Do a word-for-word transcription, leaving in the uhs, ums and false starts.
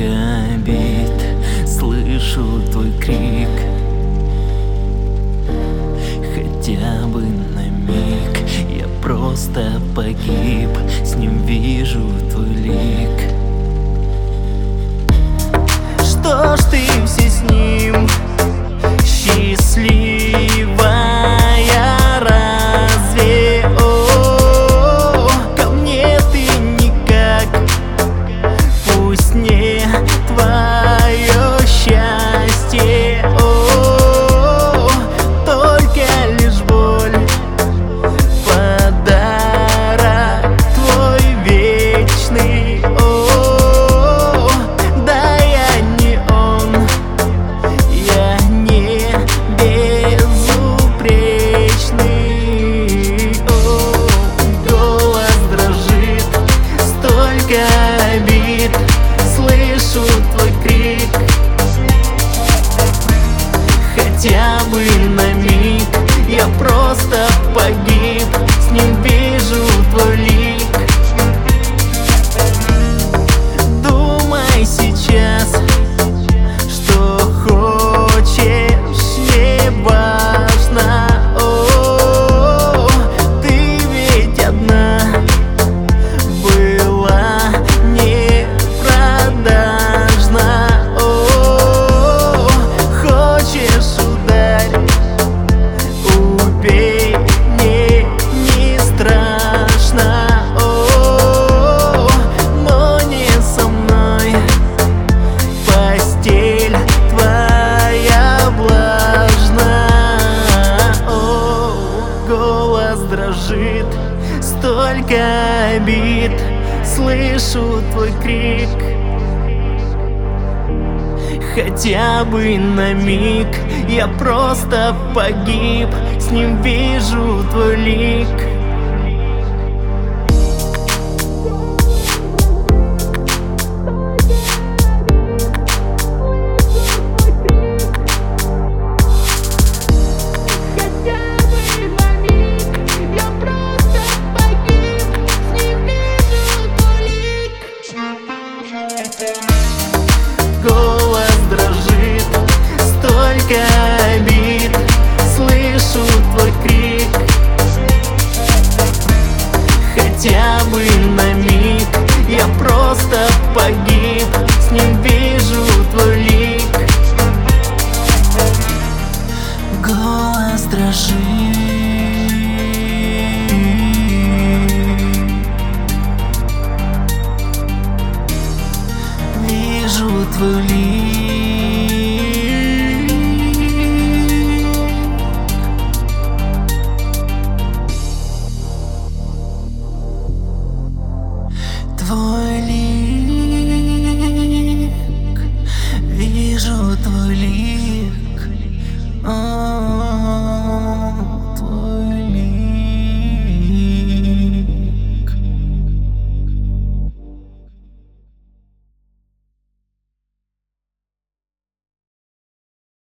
обид, слышу твой крик. Хотя бы на миг я просто погиб, с ним вижу твой лик. Что ж ты все с ним счастливая, разве? О, ко мне ты никак, пусть не твое счастье. О, только лишь боль, подарок твой вечный. О, да я не он, я не безупречный. О, голос дрожит, столько обид, слышу твой крик. Хотя бы на миг я просто погиб, с ним вижу твой лик. Думай сейчас, что хочешь, не важно. О, ты ведь одна была, не продажна. О, хочешь ударь, убей, мне не страшно. О, но не со мной, постель твоя влажна. О, голос дрожит, столько обид, слышу твой крик. Хотя бы на миг я просто погиб, с ним вижу твой лик. Голос дрожит, столько обид, слышу твой крик. Хотя бы на миг я просто погиб, с ним вижу твой лик. Голос дрожит, вижу твой лик.